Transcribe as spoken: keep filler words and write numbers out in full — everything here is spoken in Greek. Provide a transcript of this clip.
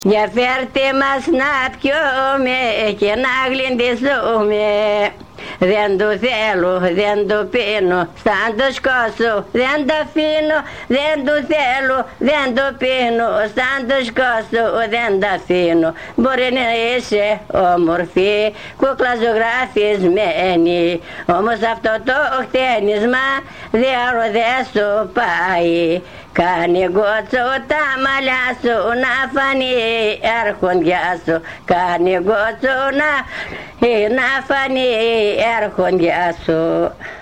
Για φέρτε μας να πιούμε και να γλυντισούμε. Δεν του θέλω, δεν του πίνω, σαν το σκόσω, δεν τα αφήνω. Δεν του θέλω, δεν του πίνω, σαν το σκόσω, δεν τα αφήνω. Μπορεί να είσαι όμορφη, κούκλα ζωγραφισμένη, όμως αυτό το χτένισμα διάρο δεν σου πάει. Κάνει γκότσο τα μαλλιά σου να φανεί αρχοντιά σου. Κάνει γκότσο να, να φανεί αρχοντιά σου.